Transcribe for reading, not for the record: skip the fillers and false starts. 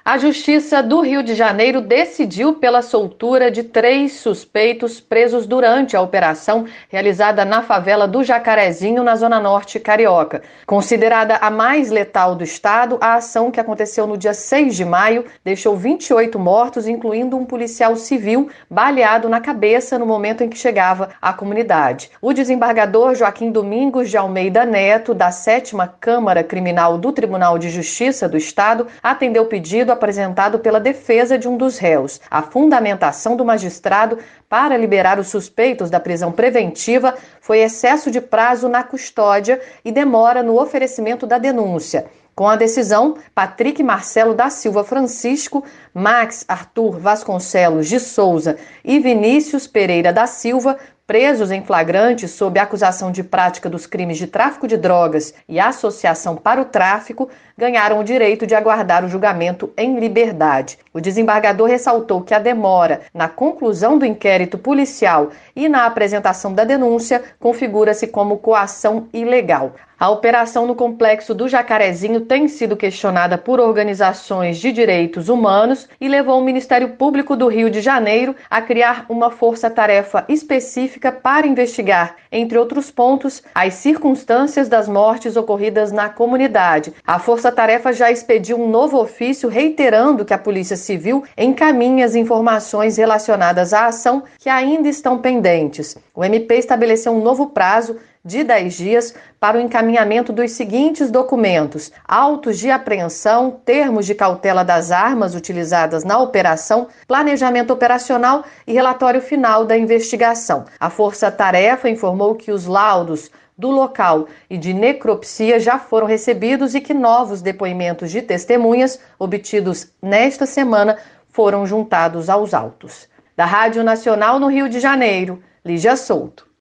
A Justiça do Rio de Janeiro decidiu pela soltura de 3 suspeitos presos durante a operação realizada na favela do Jacarezinho, na Zona Norte carioca. Considerada a mais letal do estado, a ação, que aconteceu no dia 6 de maio, deixou 28 mortos, incluindo um policial civil baleado na cabeça no momento em que chegava à comunidade. O desembargador Joaquim Domingos de Almeida Neto, da 7ª Câmara Criminal do Tribunal de Justiça do Estado, atendeu o pedido apresentado pela defesa de um dos réus. A fundamentação do magistrado para liberar os suspeitos da prisão preventiva foi excesso de prazo na custódia e demora no oferecimento da denúncia. Com a decisão, Patrick Marcelo da Silva Francisco, Max Arthur Vasconcelos de Souza e Vinícius Pereira da Silva, presos em flagrante sob acusação de prática dos crimes de tráfico de drogas e associação para o tráfico, ganharam o direito de aguardar o julgamento em liberdade. O desembargador ressaltou que a demora na conclusão do inquérito policial e na apresentação da denúncia configura-se como coação ilegal. A operação no complexo do Jacarezinho tem sido questionada por organizações de direitos humanos e levou o Ministério Público do Rio de Janeiro a criar uma força-tarefa específica para investigar, entre outros pontos, as circunstâncias das mortes ocorridas na comunidade. A força-tarefa já expediu um novo ofício reiterando que a Polícia Civil encaminhe as informações relacionadas à ação que ainda estão pendentes. O MP estabeleceu um novo prazo de 10 dias para o encaminhamento dos seguintes documentos: autos de apreensão, termos de cautela das armas utilizadas na operação, planejamento operacional e relatório final da investigação. A Força-Tarefa informou que os laudos do local e de necropsia já foram recebidos e que novos depoimentos de testemunhas obtidos nesta semana foram juntados aos autos. Da Rádio Nacional no Rio de Janeiro, Lígia Souto.